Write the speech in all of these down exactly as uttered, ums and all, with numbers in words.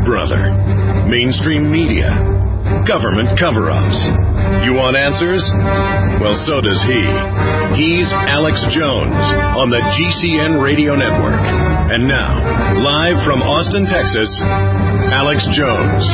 brother. Mainstream media. Government cover-ups. You want answers? Well, so does he. He's Alex Jones on the G C N Radio Network. And now, live from Austin, Texas, Alex Jones.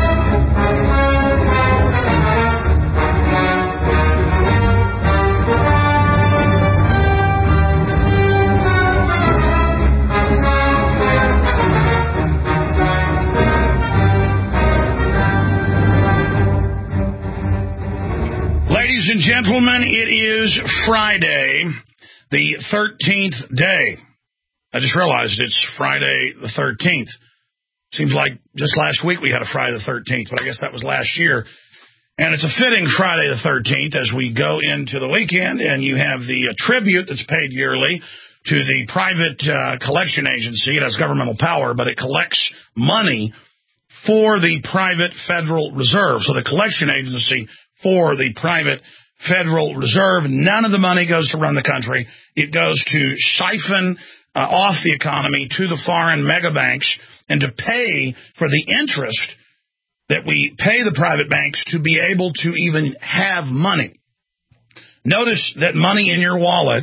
Ladies and gentlemen, it is Friday, the thirteenth day. I just realized it's Friday the thirteenth. Seems like just last week we had a Friday the thirteenth, but I guess that was last year. And it's a fitting Friday the thirteenth as we go into the weekend, and you have the uh, tribute that's paid yearly to the private uh, collection agency. It has governmental power, but it collects money for the private Federal Reserve. So the collection agency for the private Federal Reserve, none of the money goes to run the country. It goes to siphon uh, off the economy to the foreign mega banks and to pay for the interest that we pay the private banks to be able to even have money. Notice that money in your wallet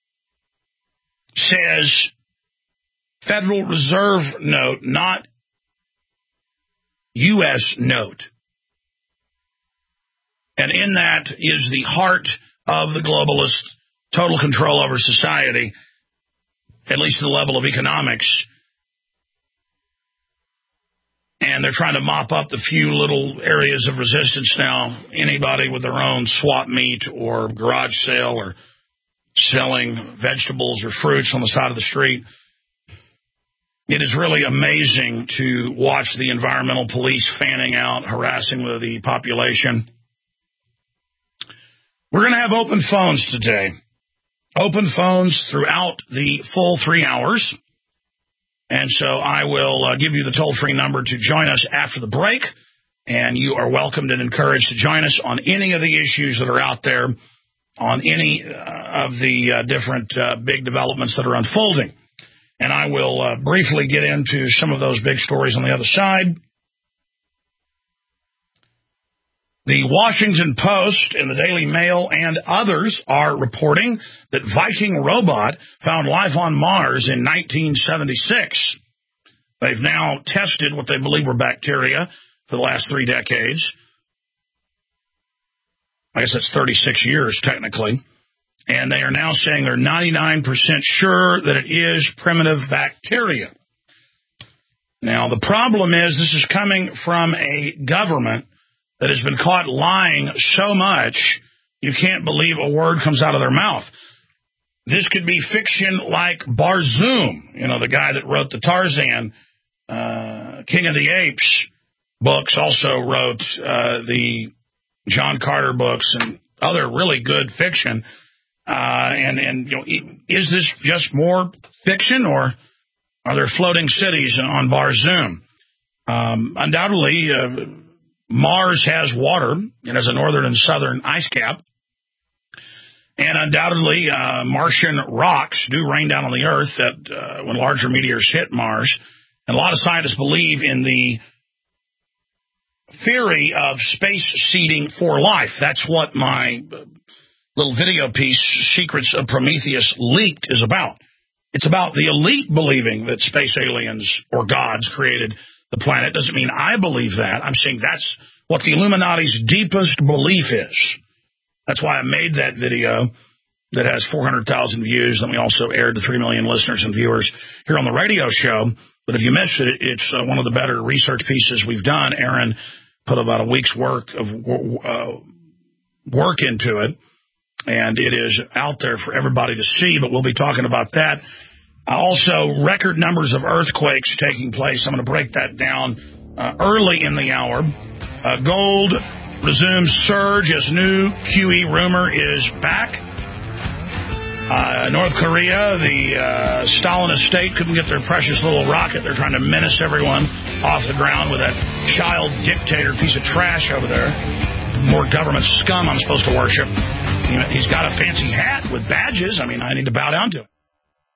says Federal Reserve note, not U S note. And in that is the heart of the globalist total control over society, at least to the level of economics. And they're trying to mop up the few little areas of resistance now. Anybody with their own swap meet or garage sale or selling vegetables or fruits on the side of the street. It is really amazing to watch the environmental police fanning out, harassing the population. We're going to have open phones today. Open phones throughout the full three hours. And so I will uh, give you the toll-free number to join us after the break. And you are welcomed and encouraged to join us on any of the issues that are out there, on any uh, of the uh, different uh, big developments that are unfolding. And I will uh, briefly get into some of those big stories on the other side. The Washington Post and the Daily Mail and others are reporting that Viking robot found life on Mars in nineteen seventy-six. They've now tested what they believe were bacteria for the last three decades. I guess that's thirty-six years, technically. And they are now saying they're ninety-nine percent sure that it is primitive bacteria. Now, the problem is this is coming from a government that has been caught lying so much, you can't believe a word comes out of their mouth. This could be fiction like Barzoom, you know, the guy that wrote the Tarzan, uh, King of the Apes books, also wrote uh, the John Carter books and other really good fiction. Uh, and, and you know, is this just more fiction, or are there floating cities on Barzoom? Um, undoubtedly, uh, Mars has water. It has a northern and southern ice cap. And undoubtedly, uh, Martian rocks do rain down on the Earth that uh, when larger meteors hit Mars. And a lot of scientists believe in the theory of space seeding for life. That's what my little video piece, Secrets of Prometheus, leaked is about. It's about the elite believing that space aliens or gods created the planet. Doesn't mean I believe that. I'm saying that's what the Illuminati's deepest belief is. That's why I made that video that has four hundred thousand views. Then we also aired to three million listeners and viewers here on the radio show. But if you missed it, it's uh, one of the better research pieces we've done. Aaron put about a week's work of uh, work into it, and it is out there for everybody to see. But we'll be talking about that. Also, record numbers of earthquakes taking place. I'm going to break that down uh, early in the hour. Uh, gold resumes surge as new Q E rumor is back. Uh, North Korea, the uh, Stalinist state, couldn't get their precious little rocket. They're trying to menace everyone off the ground with that child dictator piece of trash over there. More government scum I'm supposed to worship. He's got a fancy hat with badges. I mean, I need to bow down to it. I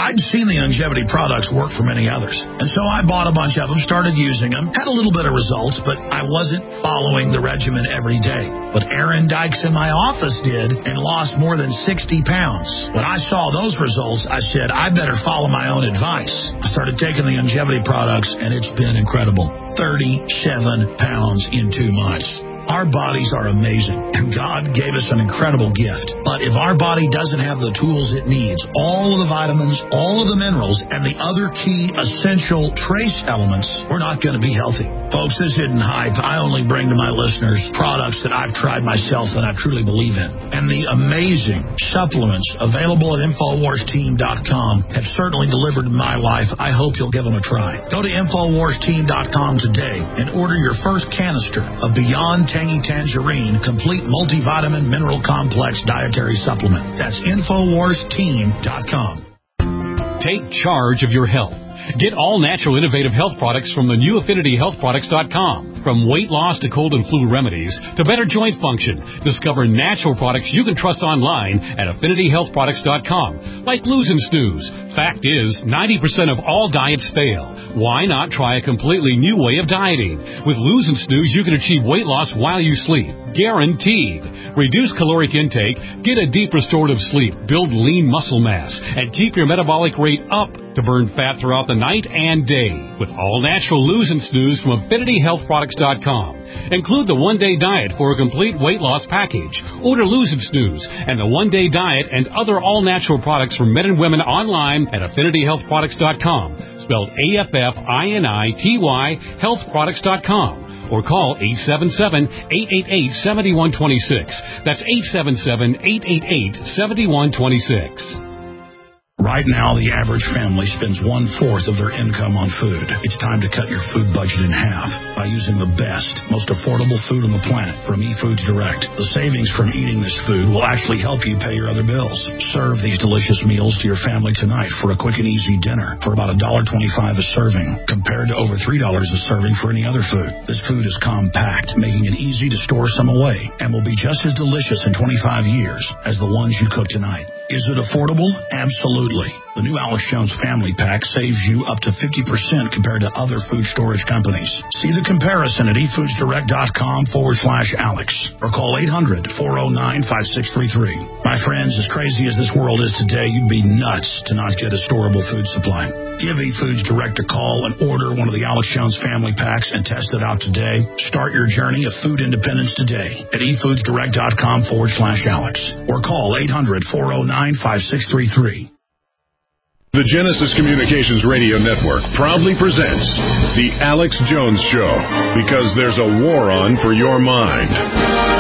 I'd seen the longevity products work for many others, and so I bought a bunch of them, started using them, had a little bit of results, but I wasn't following the regimen every day. But Aaron Dykes in my office did and lost more than sixty pounds. When I saw those results, I said, I better follow my own advice. I started taking the longevity products, and it's been incredible. thirty-seven pounds in two months. Our bodies are amazing, and God gave us an incredible gift. But if our body doesn't have the tools it needs, all of the vitamins, all of the minerals, and the other key essential trace elements, we're not going to be healthy. Folks, this isn't hype. I only bring to my listeners products that I've tried myself and I truly believe in. And the amazing supplements available at Infowars Team dot com have certainly delivered in my life. I hope you'll give them a try. Go to Infowars Team dot com today and order your first canister of Beyond Tangy Tangerine Complete Multivitamin Mineral Complex Dietary Supplement. That's Infowars Team dot com. Take charge of your health. Get all natural innovative health products from the new Affinity Health Products dot com. From weight loss to cold and flu remedies to better joint function, discover natural products you can trust online at Affinity Health Products dot com. Like Lose and Snooze. Fact is, ninety percent of all diets fail. Why not try a completely new way of dieting? With Lose and Snooze, you can achieve weight loss while you sleep. Guaranteed. Reduce caloric intake, get a deep restorative sleep, build lean muscle mass, and keep your metabolic rate up to burn fat throughout the night and day. With all natural Lose and Snooze from Affinity Health Products dot com. Include the one-day diet for a complete weight loss package. Order Lose and Snooze and the one-day diet and other all-natural products for men and women online at Affinity Health Products dot com. Spelled A F F I N I T Y Health Products dot com. Or call eight seven seven, eight eight eight, seven one two six. That's eight seven seven, eight eight eight, seven one two six. Right now, the average family spends one-fourth of their income on food. It's time to cut your food budget in half by using the best, most affordable food on the planet from eFoods Direct. The savings from eating this food will actually help you pay your other bills. Serve these delicious meals to your family tonight for a quick and easy dinner for about one dollar and twenty-five cents a serving, compared to over three dollars a serving for any other food. This food is compact, making it easy to store some away, and will be just as delicious in twenty-five years as the ones you cook tonight. Is it affordable? Absolutely. The new Alex Jones Family Pack saves you up to fifty percent compared to other food storage companies. See the comparison at eFoods Direct dot com forward slash Alex or call eight hundred, four oh nine, five six three three. My friends, as crazy as this world is today, you'd be nuts to not get a storable food supply. Give eFoods Direct a call and order one of the Alex Jones Family Packs and test it out today. Start your journey of food independence today at eFoods Direct dot com forward slash Alex or call eight hundred, four oh nine, five six three three. The Genesis Communications Radio Network proudly presents The Alex Jones Show, because there's a war on for your mind.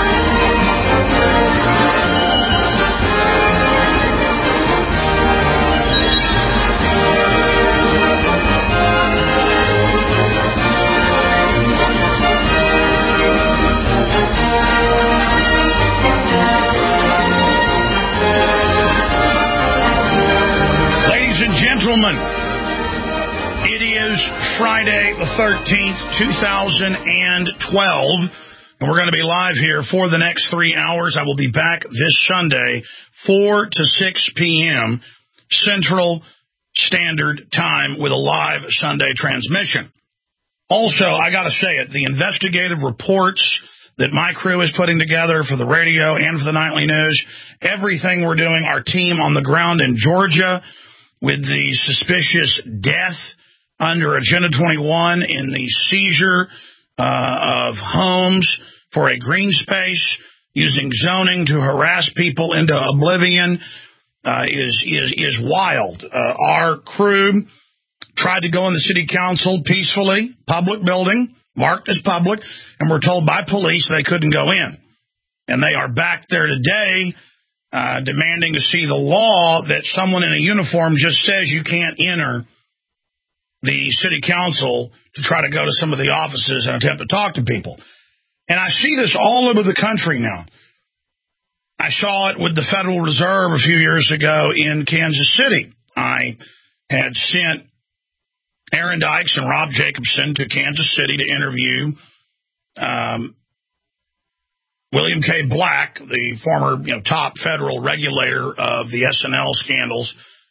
Gentlemen, it is Friday the thirteenth, two thousand twelve, and we're going to be live here for the next three hours. I will be back this Sunday, four to six p.m. Central Standard Time with a live Sunday transmission. Also, I got to say it, the investigative reports that my crew is putting together for the radio and for the nightly news, everything we're doing, our team on the ground in Georgia, with the suspicious death under Agenda twenty-one in the seizure uh, of homes for a green space, using zoning to harass people into oblivion, uh, is is is wild. Uh, our crew tried to go in the city council peacefully, public building, marked as public, and were told by police they couldn't go in. And they are back there today, Uh, demanding to see the law that someone in a uniform just says you can't enter the city council to try to go to some of the offices and attempt to talk to people. And I see this all over the country now. I saw it with the Federal Reserve a few years ago in Kansas City. I had sent Aaron Dykes and Rob Jacobson to Kansas City to interview um William K. Black, the former you know, top federal regulator of the S N L scandals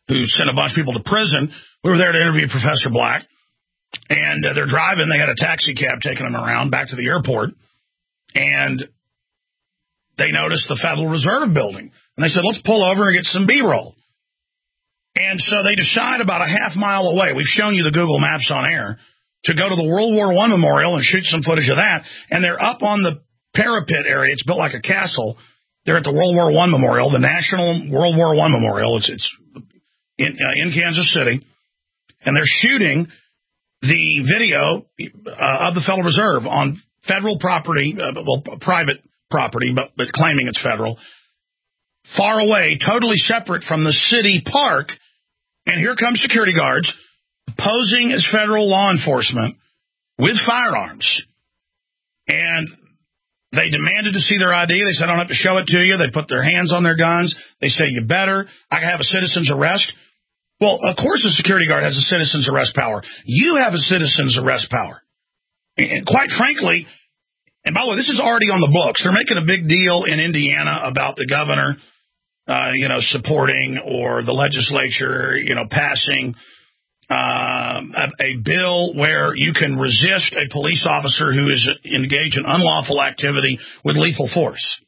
who sent a bunch of people to prison. We were there to interview Professor Black, and uh, they're driving. They had a taxi cab taking them around back to the airport, and they noticed the Federal Reserve building. And they said, let's pull over and get some B-roll. And so they decide about a half mile away, we've shown you the Google Maps on air, to go to the World War One Memorial and shoot some footage of that. And they're up on the parapet area. It's built like a castle. They're at the World War One Memorial, the National World War One Memorial. It's, it's in, uh, in Kansas City. And they're shooting the video uh, of the Federal Reserve on federal property, uh, well, private property, but, but claiming it's federal, far away, totally separate from the city park. And here come security guards posing as federal law enforcement with firearms. And they demanded to see their I D. They said, I don't have to show it to you. They put their hands on their guns. They say, you better. I can have a citizen's arrest. Well, of course a security guard has a citizen's arrest power. You have a citizen's arrest power. And quite frankly, and by the way, this is already on the books. They're making a big deal in Indiana about the governor, uh, you know, supporting, or the legislature, you know, passing um, a, a bill where you can resist a police officer who is engaged in unlawful activity with lethal force.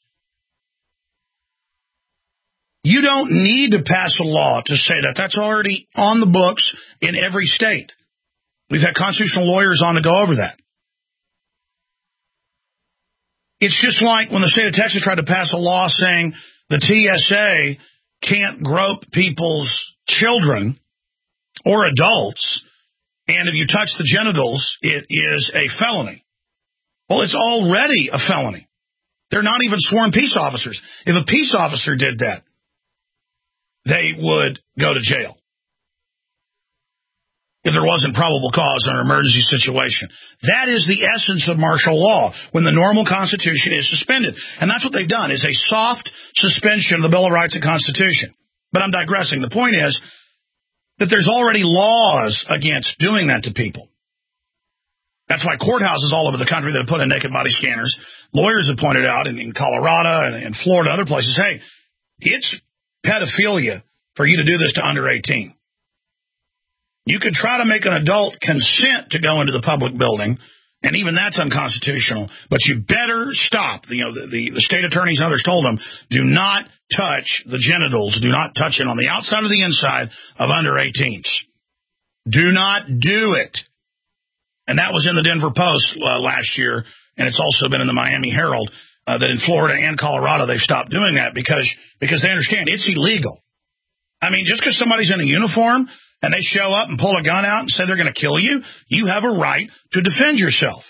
You don't need to pass a law to say that. That's already on the books in every state. We've had constitutional lawyers on to go over that. It's just like when the state of Texas tried to pass a law saying the T S A can't grope people's children or adults, and if you touch the genitals, it is a felony. Well, it's already a felony. They're not even sworn peace officers. If a peace officer did that, they would go to jail if there wasn't probable cause in an emergency situation. That is the essence of martial law, when the normal Constitution is suspended. And that's what they've done, is a soft suspension of the Bill of Rights and Constitution. But I'm digressing. The point is that there's already laws against doing that to people. That's why courthouses all over the country that have put in naked body scanners, lawyers have pointed out in, in Colorado and in Florida and other places, hey, it's pedophilia for you to do this to under eighteen. You could try to make an adult consent to go into the public building, and even that's unconstitutional, but you better stop. You know, the, the, the state attorneys and others told them, do not touch the genitals, do not touch it on the outside or the inside of under eighteens. Do not do it. And that was in the Denver Post uh, last year, and it's also been in the Miami Herald, uh, that in Florida and Colorado they've stopped doing that because, because they understand it's illegal. I mean, just because somebody's in a uniform and they show up and pull a gun out and say they're going to kill you, you have a right to defend yourself.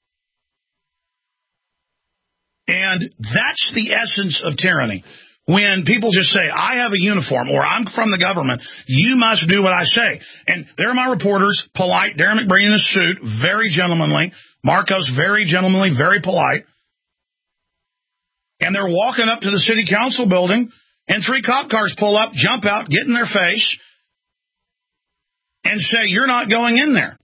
And that's the essence of tyranny. When people just say, I have a uniform, or I'm from the government, you must do what I say. And there are my reporters, polite, Darren McBreen in a suit, very gentlemanly, Marcos, very gentlemanly, very polite. And they're walking up to the city council building, and three cop cars pull up, jump out, get in their face, and say, you're not going in there.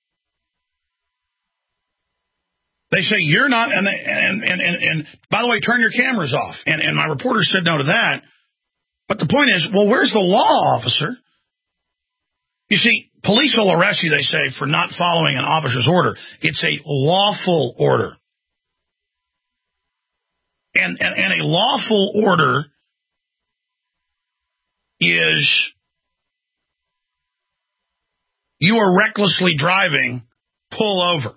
They say, you're not, and, they, and, and, and, and by the way, turn your cameras off. And, and my reporter said no to that. But the point is, well, where's the law, officer? You see, police will arrest you, they say, for not following an officer's order. It's a lawful order. And, and, and a lawful order is you are recklessly driving, pull over.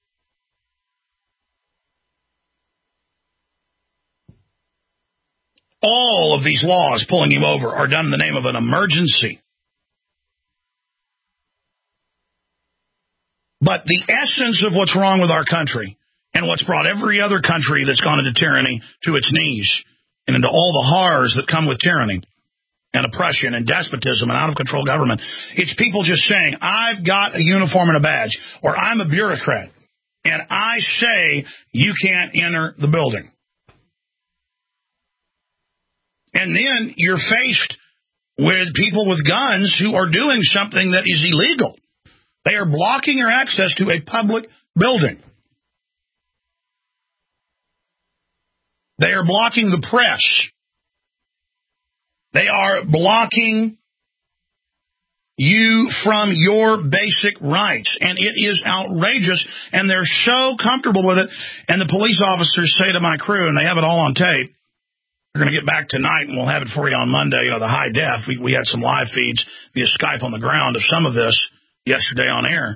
All of these laws pulling you over are done in the name of an emergency. But the essence of what's wrong with our country, and what's brought every other country that's gone into tyranny to its knees, and into all the horrors that come with tyranny and oppression and despotism and out-of-control government, it's people just saying, I've got a uniform and a badge, or I'm a bureaucrat, and I say you can't enter the building. And then you're faced with people with guns who are doing something that is illegal. They are blocking your access to a public building. They are blocking the press. They are blocking you from your basic rights. And it is outrageous, and they're so comfortable with it. And the police officers say to my crew, and they have it all on tape, we're going to get back tonight, and we'll have it for you on Monday, you know, the high def. We, we had some live feeds via Skype on the ground of some of this yesterday on air.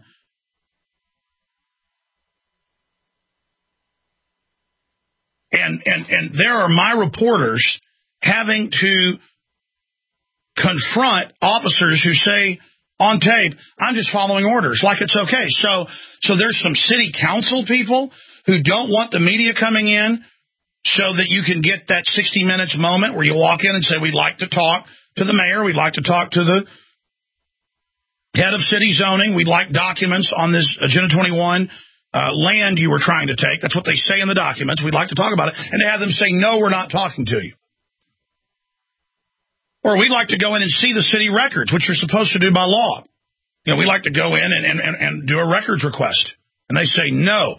And, and, and there are my reporters having to confront officers who say on tape, I'm just following orders, like it's okay. So, so there's some city council people who don't want the media coming in so that you can get that sixty minutes moment where you walk in and say, we'd like to talk to the mayor. We'd like to talk to the head of city zoning. We'd like documents on this Agenda twenty-one uh, land you were trying to take. That's what they say in the documents. We'd like to talk about it. And to have them say, no, we're not talking to you. Or we'd like to go in and see the city records, which you're supposed to do by law. You know, we like to go in and, and, and, and do a records request. And they say no.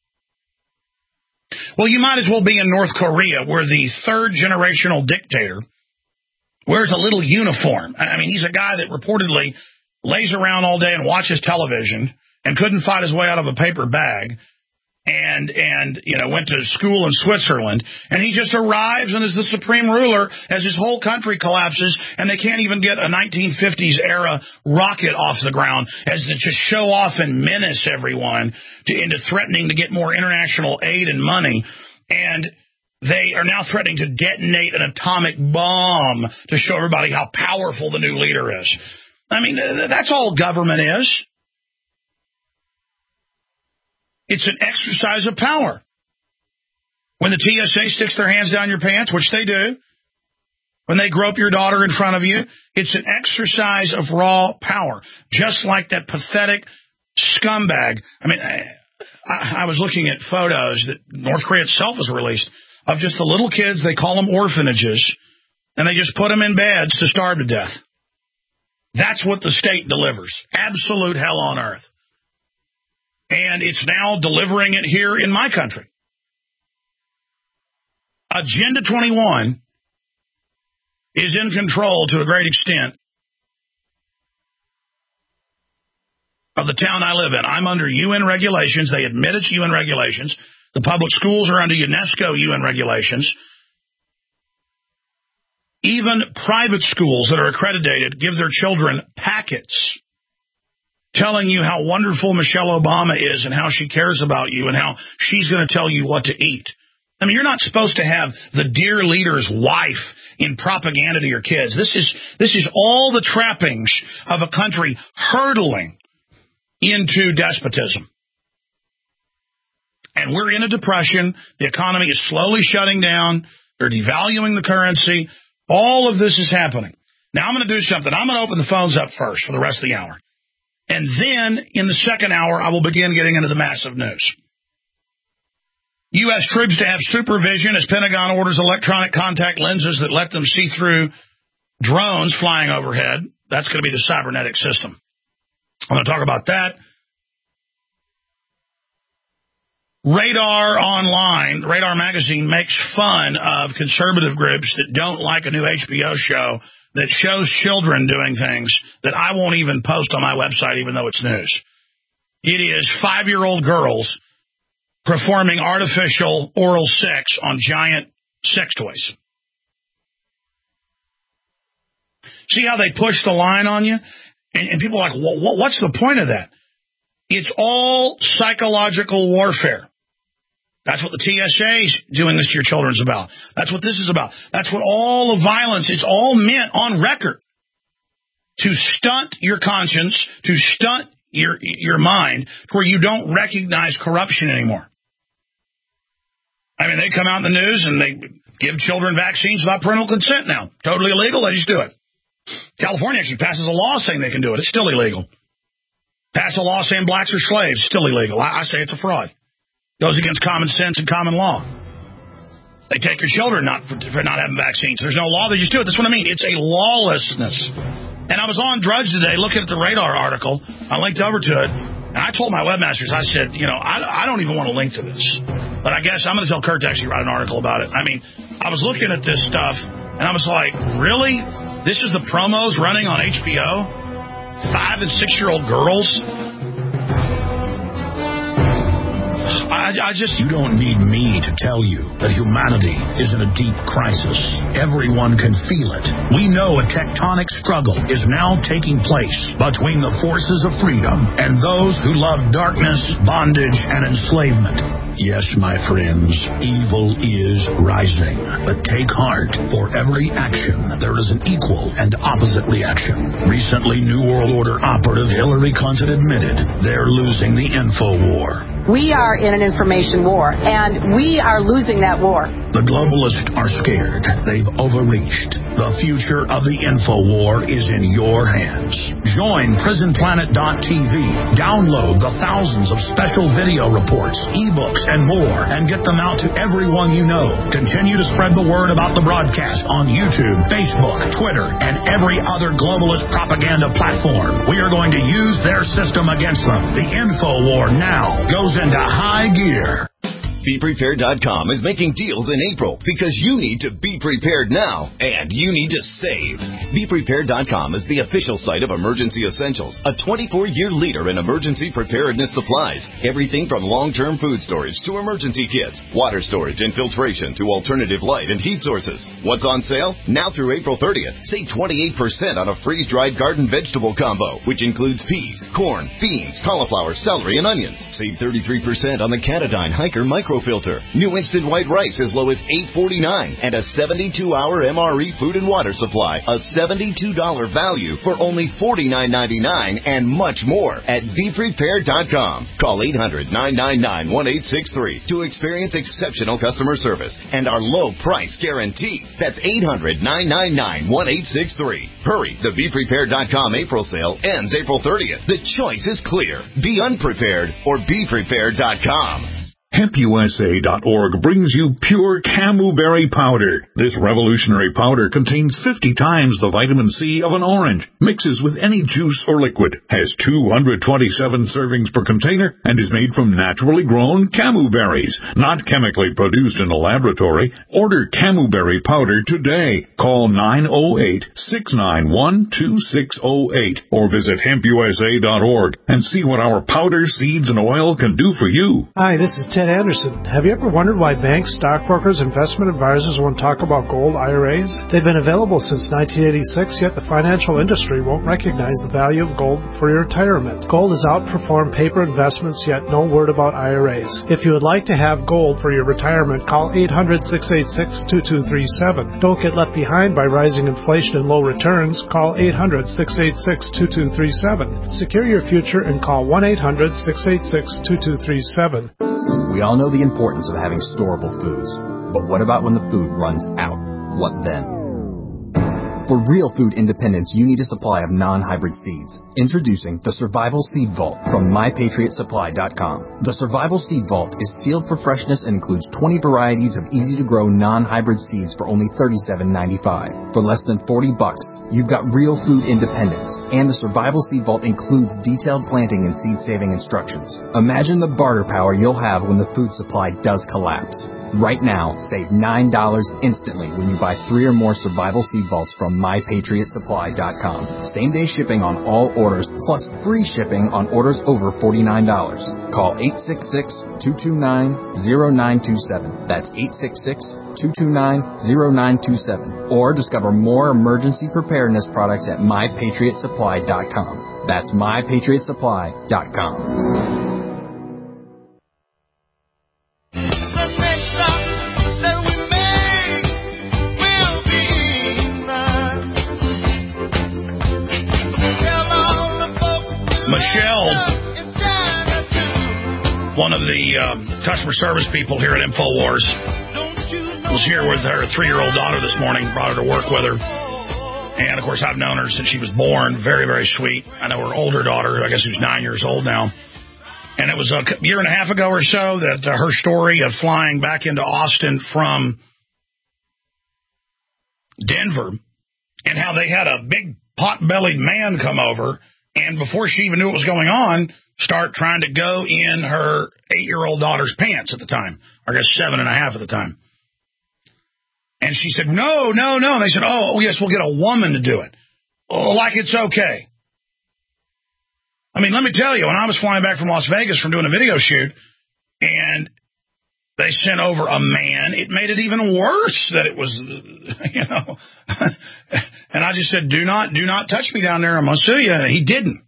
Well, you might as well be in North Korea, where the third generational dictator wears a little uniform. I mean, he's a guy that reportedly lays around all day and watches television and couldn't fight his way out of a paper bag. And, and you know, went to school in Switzerland, and he just arrives and is the supreme ruler as his whole country collapses, and they can't even get a nineteen fifties era rocket off the ground as to just show off and menace everyone to, into threatening to get more international aid and money. And they are now threatening to detonate an atomic bomb to show everybody how powerful the new leader is. I mean, that's all government is. It's an exercise of power. When the T S A sticks their hands down your pants, which they do, when they grope your daughter in front of you, it's an exercise of raw power, just like that pathetic scumbag. I mean, I, I was looking at photos that North Korea itself has released of just the little kids. They call them orphanages, and they just put them in beds to starve to death. That's what the state delivers. Absolute hell on earth. And it's now delivering it here in my country. Agenda twenty-one is in control to a great extent of the town I live in. I'm under U N regulations. They admit it's U N regulations. The public schools are under UNESCO U N regulations. Even private schools that are accredited give their children packets telling you how wonderful Michelle Obama is and how she cares about you and how she's going to tell you what to eat. I mean, you're not supposed to have the dear leader's wife in propaganda to your kids. This is this is all the trappings of a country hurtling into despotism. And we're in a depression. The economy is slowly shutting down. They're devaluing the currency. All of this is happening. Now I'm going to do something. I'm going to open the phones up first for the rest of the hour. And then, in the second hour, I will begin getting into the massive news. U S troops to have supervision as Pentagon orders electronic contact lenses that let them see through drones flying overhead. That's going to be the cybernetic system. I'm going to talk about that. Radar Online, Radar Magazine, makes fun of conservative groups that don't like a new H B O show that shows children doing things that I won't even post on my website, even though it's news. It is five-year-old girls performing artificial oral sex on giant sex toys. See how they push the line on you? And, and people are like, well, what's the point of that? It's all psychological warfare. That's what the T S A is doing this to your children's about. That's what this is about. That's what all the violence, it's all meant on record to stunt your conscience, to stunt your your mind to where you don't recognize corruption anymore. I mean, they come out in the news and they give children vaccines without parental consent now. Totally illegal. They just do it. California actually passes a law saying they can do it. It's still illegal. Pass a law saying blacks are slaves. Still illegal. I, I say it's a fraud. Goes against common sense and common law. They take your children not for, for not having vaccines. There's no law. They just do it. That's what I mean. It's a lawlessness. And I was on Drudge today looking at the Radar article. I linked over to it. And I told my webmasters, I said, you know, I, I don't even want to link to this. But I guess I'm going to tell Kurt to actually write an article about it. I mean, I was looking at this stuff, and I was like, really? This is the promos running on H B O? five and six-year-old girls. I, I just... You don't need me to tell you that humanity is in a deep crisis. Everyone can feel it. We know a tectonic struggle is now taking place between the forces of freedom and those who love darkness, bondage, and enslavement. Yes, my friends, evil is rising. But take heart. For every action, there is an equal and opposite reaction. Recently, New World Order operative Hillary Clinton admitted they're losing the info war. We are in an information war, and we are losing that war. The globalists are scared. They've overreached. The future of the info war is in your hands. Join prison planet dot t v. Download the thousands of special video reports, ebooks, and more, and get them out to everyone you know. Continue to spread the word about the broadcast on YouTube, Facebook, Twitter, and every other globalist propaganda platform. We are going to use their system against them. The info war now goes into high gear. Be Prepared dot com is making deals in April because you need to be prepared now and you need to save. Be Prepared dot com is the official site of Emergency Essentials, a twenty-four year leader in emergency preparedness supplies. Everything from long-term food storage to emergency kits, water storage and filtration to alternative light and heat sources. What's on sale? Now through April thirtieth, save twenty-eight percent on a freeze-dried garden vegetable combo, which includes peas, corn, beans, cauliflower, celery, and onions. Save thirty-three percent on the Catadyne Hiker Micro Filter. New instant white rice as low as eight forty-nine, and a seventy-two hour M R E food and water supply, a seventy-two dollars value for only forty-nine ninety-nine, and much more at Be Prepared dot com. Call eight hundred nine nine nine one eight six three to experience exceptional customer service and our low price guarantee. That's eight hundred nine nine nine one eight six three. Hurry, the Be Prepared dot com April sale ends April thirtieth. The choice is clear. Be unprepared or Be Prepared dot com. Hemp U S A dot org brings you pure camuberry powder. This revolutionary powder contains fifty times the vitamin C of an orange, mixes with any juice or liquid, has two hundred twenty-seven servings per container, and is made from naturally grown camu berries, not chemically produced in a laboratory. Order camuberry powder today. Call nine oh eight, six nine one, two six oh eight or visit hemp U S A dot org and see what our powder, seeds, and oil can do for you. Hi, this is Ted Anderson. Have you ever wondered why banks, stockbrokers, investment advisors won't talk about gold I R As? They've been available since nineteen eighty-six, yet the financial industry won't recognize the value of gold for your retirement. Gold has outperformed paper investments, yet no word about I R As. If you would like to have gold for your retirement, call eight hundred, six eight six, two two three seven. Don't get left behind by rising inflation and low returns. Call eight hundred, six eight six, two two three seven. Secure your future and call one eight hundred, six eight six, two two three seven. We all know the importance of having storable foods, but what about when the food runs out? What then? For real food independence, you need a supply of non-hybrid seeds. Introducing the Survival Seed Vault from my patriot supply dot com. The Survival Seed Vault is sealed for freshness and includes twenty varieties of easy-to-grow non-hybrid seeds for only thirty-seven ninety-five. For less than forty bucks, you've got real food independence. And the Survival Seed Vault includes detailed planting and seed-saving instructions. Imagine the barter power you'll have when the food supply does collapse. Right now, save nine dollars instantly when you buy three or more Survival Seed Vaults from my patriot supply dot com. Same-day shipping on all orders, plus free shipping on orders over forty-nine dollars. Call eight six six, two two nine, zero nine two seven. That's eight six six, two two nine, zero nine two seven. Or discover more emergency preparedness products at my patriot supply dot com. That's my patriot supply dot com. Michelle, one of the um, customer service people here at InfoWars, was here with her three-year-old daughter this morning, brought her to work with her. And, of course, I've known her since she was born. Very, very sweet. I know her older daughter, I guess who's nine years old now. And it was a year and a half ago or so that uh, her story of flying back into Austin from Denver and how they had a big pot-bellied man come over. And before she even knew what was going on, start trying to go in her eight-year-old daughter's pants at the time. Or I guess seven and a half at the time. And she said, no, no, no. And they said, oh, yes, we'll get a woman to do it. Oh, like it's okay. I mean, let me tell you, when I was flying back from Las Vegas from doing a video shoot, and they sent over a man, it made it even worse that it was, you know. And I just said, do not, do not touch me down there. I'm going to sue you. And he didn't.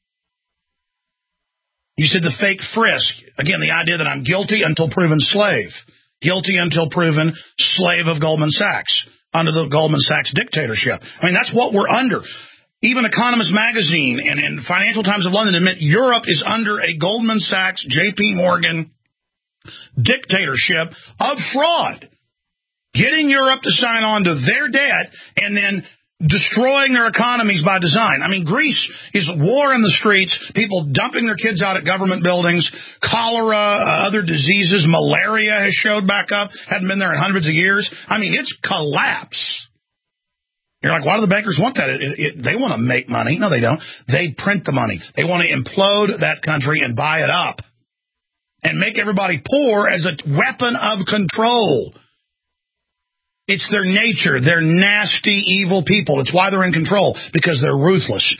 You said the fake frisk. Again, the idea that I'm guilty until proven slave. Guilty until proven slave of Goldman Sachs under the Goldman Sachs dictatorship. I mean, that's what we're under. Even Economist Magazine and, and Financial Times of London admit Europe is under a Goldman Sachs, J P Morgan dictatorship of fraud. Getting Europe to sign on to their debt and then destroying their economies by design. I mean, Greece is war in the streets, people dumping their kids out at government buildings, cholera, uh, other diseases, malaria has showed back up, hadn't been there in hundreds of years. I mean, it's collapse. You're like, why do the bankers want that? It, it, it, they want to make money. No, they don't. They print the money. They want to implode that country and buy it up and make everybody poor as a weapon of control. It's their nature. They're nasty, evil people. It's why they're in control, because they're ruthless.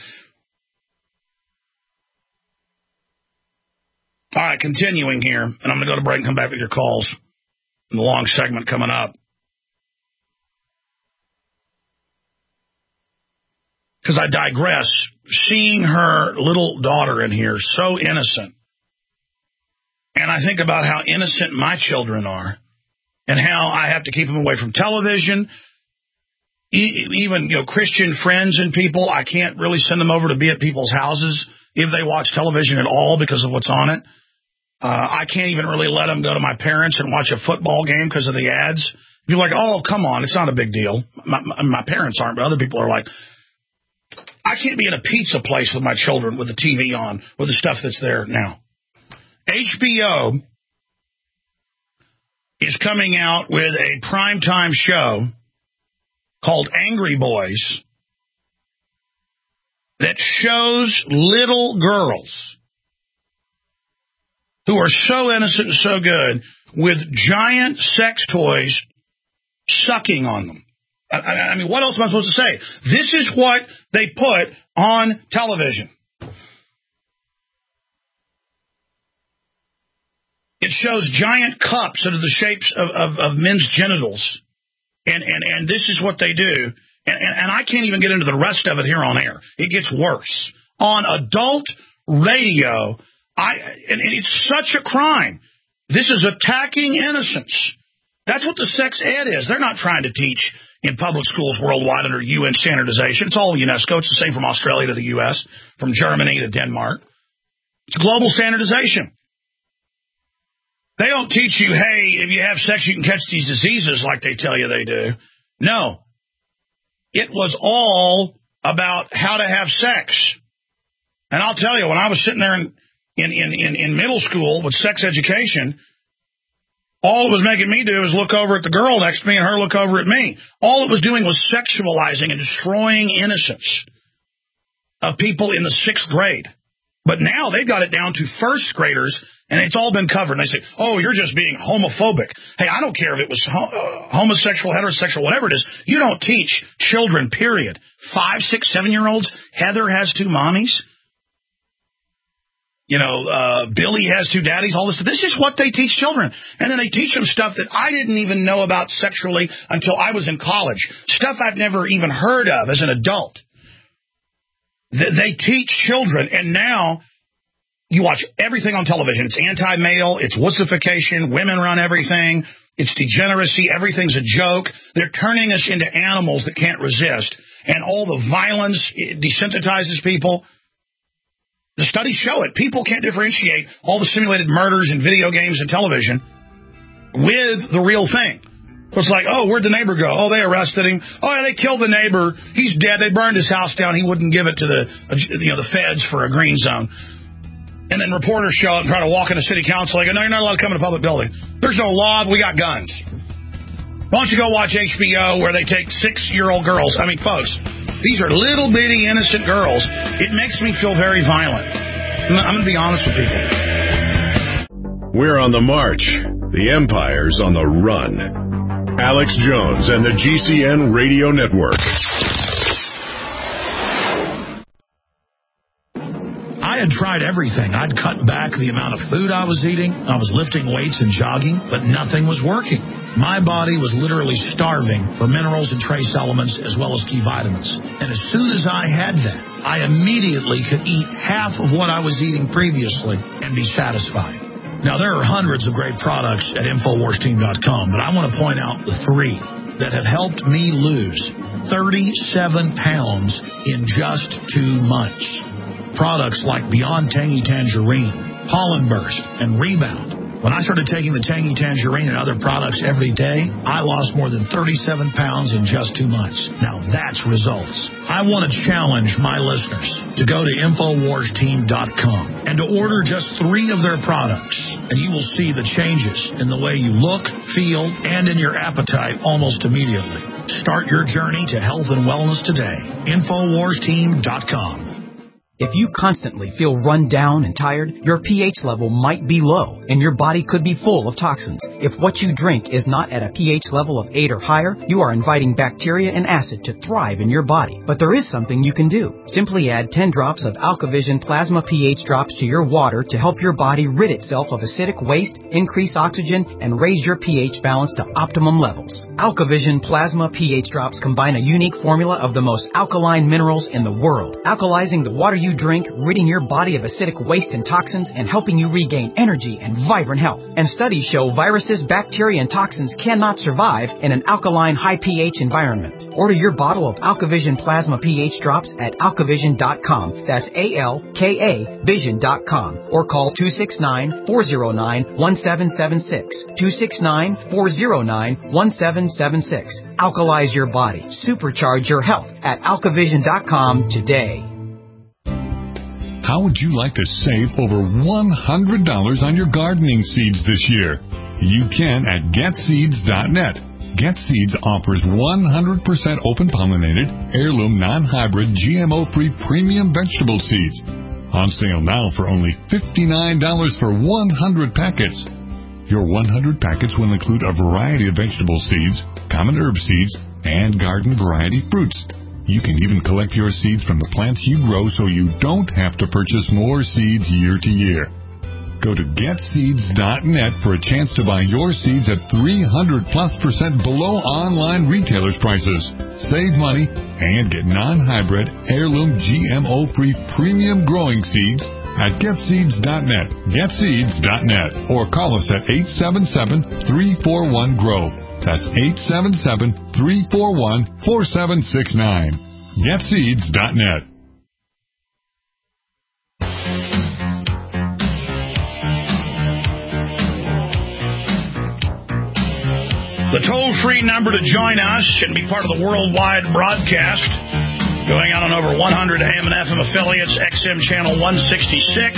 All right, continuing here, and I'm going to go to break and come back with your calls in the long segment coming up. Because I digress, seeing her little daughter in here, so innocent, and I think about how innocent my children are, and how I have to keep them away from television. E- even, you know, Christian friends and people, I can't really send them over to be at people's houses if they watch television at all because of what's on it. Uh, I can't even really let them go to my parents and watch a football game because of the ads. You're like, oh, come on, it's not a big deal. My, my, my parents aren't, but other people are like, I can't be in a pizza place with my children with the T V on, with the stuff that's there now. H B O is coming out with a primetime show called Angry Boys that shows little girls who are so innocent and so good with giant sex toys sucking on them. I, I mean, what else am I supposed to say? This is what they put on television. It shows giant cups that are the shapes of, of, of men's genitals. And, and, and this is what they do. And, and, and I can't even get into the rest of it here on air. It gets worse. On adult radio, I and, and it's such a crime. This is attacking innocence. That's what the sex ed is. They're not trying to teach in public schools worldwide under U N standardization. It's all UNESCO. It's the same from Australia to the U S, from Germany to Denmark. It's global standardization. They don't teach you, hey, if you have sex, you can catch these diseases like they tell you they do. No. It was all about how to have sex. And I'll tell you, when I was sitting there in, in, in, in middle school with sex education, all it was making me do is look over at the girl next to me and her look over at me. All it was doing was sexualizing and destroying innocence of people in the sixth grade. But now they've got it down to first graders, and it's all been covered. And they say, oh, you're just being homophobic. Hey, I don't care if it was ho- uh, homosexual, heterosexual, whatever it is. You don't teach children, period. Five, six, seven-year-olds. Heather has two mommies. You know, uh, Billy has two daddies, all this. This is what they teach children. And then they teach them stuff that I didn't even know about sexually until I was in college. Stuff I've never even heard of as an adult. They teach children, and now you watch everything on television. It's anti-male, it's wussification, women run everything, it's degeneracy, everything's a joke. They're turning us into animals that can't resist, and all the violence desensitizes people. The studies show it. People can't differentiate all the simulated murders in video games and television with the real thing. It's like, oh, where'd the neighbor go? Oh, they arrested him. Oh, yeah, they killed the neighbor. He's dead. They burned his house down. He wouldn't give it to the, you know, the feds for a green zone. And then reporters show up and try to walk into city council. They go, no, you're not allowed to come in a public building. There's no law. We got guns. Why don't you go watch H B O where they take six-year-old girls? I mean, folks, these are little bitty innocent girls. It makes me feel very violent. I'm going to be honest with people. We're on the march. The empire's on the run. Alex Jones and the G C N Radio Network. I I had tried everything. I'd cut back the amount of food I was eating. I was lifting weights and jogging, but nothing was working. My body was literally starving for minerals and trace elements as well as key vitamins. And as soon as I had that, I immediately could eat half of what I was eating previously and be satisfied. Now, there are hundreds of great products at Infowars Team dot com, but I want to point out the three that have helped me lose thirty-seven pounds in just two months. Products like Beyond Tangy Tangerine, Pollen Burst, and Rebound. When I started taking the Tangy Tangerine and other products every day, I lost more than thirty-seven pounds in just two months. Now that's results. I want to challenge my listeners to go to Infowars Team dot com and to order just three of their products, and you will see the changes in the way you look, feel, and in your appetite almost immediately. Start your journey to health and wellness today. Infowars Team dot com. If you constantly feel run down and tired, your pH level might be low, and your body could be full of toxins. If what you drink is not at a pH level of eight or higher, you are inviting bacteria and acid to thrive in your body. But there is something you can do. Simply add ten drops of AlkaVision Plasma pH drops to your water to help your body rid itself of acidic waste, increase oxygen, and raise your pH balance to optimum levels. AlkaVision Plasma pH drops combine a unique formula of the most alkaline minerals in the world, alkalizing the water you drink, ridding your body of acidic waste and toxins, and helping you regain energy and vibrant health. And studies show viruses, bacteria, and toxins cannot survive in an alkaline, high pH environment. Order your bottle of AlkaVision Plasma pH drops at alkavision dot com. That's A L K A vision dot com. Or call two six nine, four zero nine, one seven seven six. two six nine, four zero nine, one seven seven six. Alkalize your body. Supercharge your health at alkavision dot com today. How would you like to save over one hundred dollars on your gardening seeds this year? You can at get seeds dot net. GetSeeds offers one hundred percent open-pollinated, heirloom, non-hybrid, G M O-free premium vegetable seeds. On sale now for only fifty-nine dollars for one hundred packets. Your one hundred packets will include a variety of vegetable seeds, common herb seeds, and garden variety fruits. You can even collect your seeds from the plants you grow so you don't have to purchase more seeds year to year. Go to get seeds dot net for a chance to buy your seeds at three hundred plus percent below online retailers' prices. Save money and get non-hybrid, heirloom, G M O-free premium growing seeds at get seeds dot net, get seeds dot net, or call us at eight seven seven, three four one, G R O W. That's eight seven seven, three four one, four seven six nine. get seeds dot net. The toll-free number to join us and be part of the worldwide broadcast, going out on over one hundred A M and F M affiliates, X M channel one sixty-six,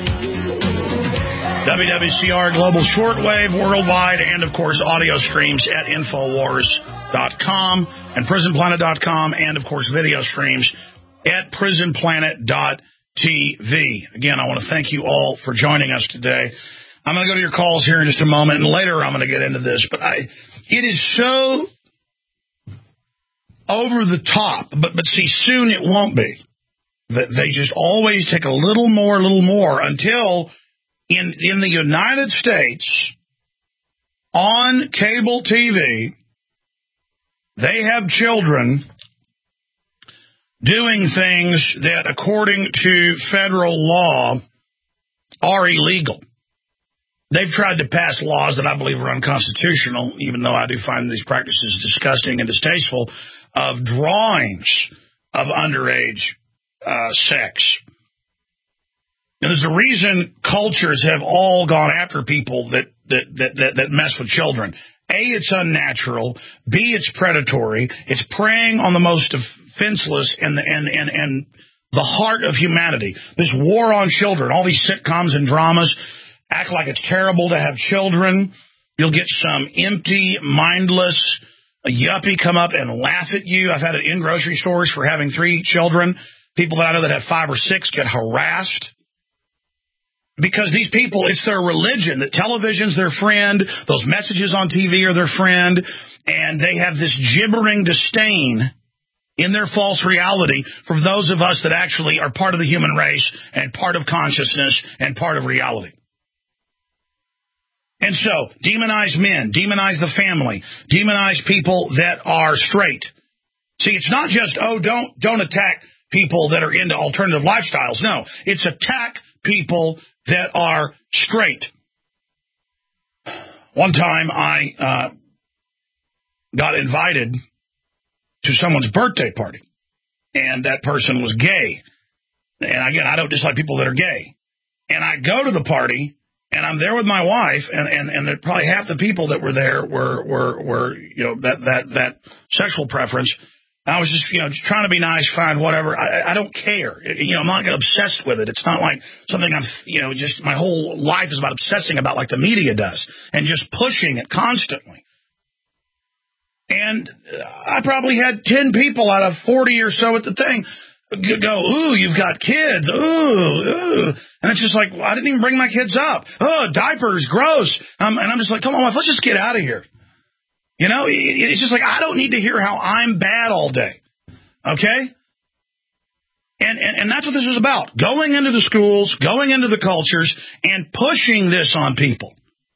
W W C R Global Shortwave Worldwide, and, of course, audio streams at Infowars dot com and Prison Planet dot com, and, of course, video streams at Prison Planet dot T V. Again, I want to thank you all for joining us today. I'm going to go to your calls here in just a moment, and later I'm going to get into this, but I, it is so over the top, but, but see, soon it won't be. They just always take a little more, a little more, until in, in the United States, on cable T V, they have children doing things that, according to federal law, are illegal. They've tried to pass laws that I believe are unconstitutional, even though I do find these practices disgusting and distasteful, of drawings of underage uh, sex. And there's a reason cultures have all gone after people that, that, that, that, that mess with children. A, it's unnatural. B, it's predatory. It's preying on the most defenseless and the, and, and, and the heart of humanity. This war on children, all these sitcoms and dramas act like it's terrible to have children. You'll get some empty, mindless yuppie come up and laugh at you. I've had it in grocery stores for having three children. People that I know that have five or six get harassed. Because these people, it's their religion, that television's their friend, those messages on T V are their friend, and they have this gibbering disdain in their false reality for those of us that actually are part of the human race and part of consciousness and part of reality. And so, demonize men, demonize the family, demonize people that are straight. See, it's not just, oh, don't don't attack people that are into alternative lifestyles. No, it's attack people that are straight. One time I uh, got invited to someone's birthday party, and that person was gay. And again, I don't dislike people that are gay. And I go to the party, and I'm there with my wife, and, and, and probably half the people that were there were, were, were you know, that, that, that sexual preference. I was just, you know, just trying to be nice, fine, whatever. I, I don't care. You know, I'm not obsessed with it. It's not like something I'm, you know, just my whole life is about obsessing about like the media does and just pushing it constantly. And I probably had ten people out of forty or so at the thing go, ooh, you've got kids, ooh, ooh. And it's just like, well, I didn't even bring my kids up. Oh, diapers, gross. Um, and I'm just like, come on, let's just get out of here. You know, it's just like, I don't need to hear how I'm bad all day. Okay? And, and and that's what this is about. Going into the schools, going into the cultures, and pushing this on people.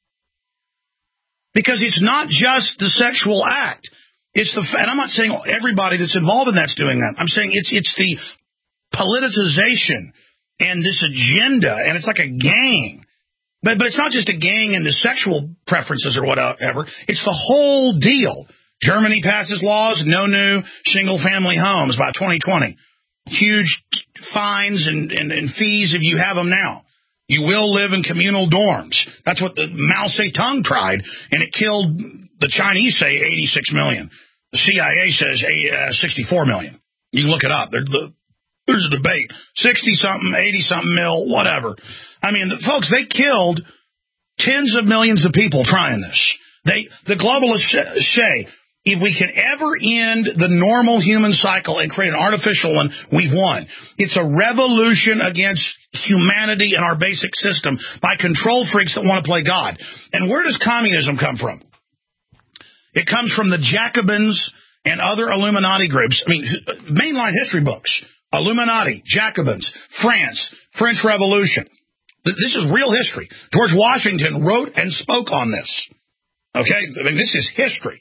Because it's not just the sexual act. It's the, and I'm not saying everybody that's involved in that's doing that. I'm saying it's it's the politicization and this agenda, and it's like a gang. But but it's not just a gang into sexual preferences or whatever. It's the whole deal. Germany passes laws, no new single-family homes by twenty twenty. Huge fines and, and, and fees if you have them now. You will live in communal dorms. That's what the Mao Zedong tried, and it killed, the Chinese say, eighty-six million. The C I A says uh, sixty-four million. You can look it up. There's, the, there's a debate. sixty-something, eighty-something mil, whatever. I mean, folks, they killed tens of millions of people trying this. They, the globalists say, if we can ever end the normal human cycle and create an artificial one, we've won. It's a revolution against humanity and our basic system by control freaks that want to play God. And where does communism come from? It comes from the Jacobins and other Illuminati groups. I mean, mainline history books. Illuminati, Jacobins, France, French Revolution. This is real history. George Washington wrote and spoke on this. Okay? I mean, this is history.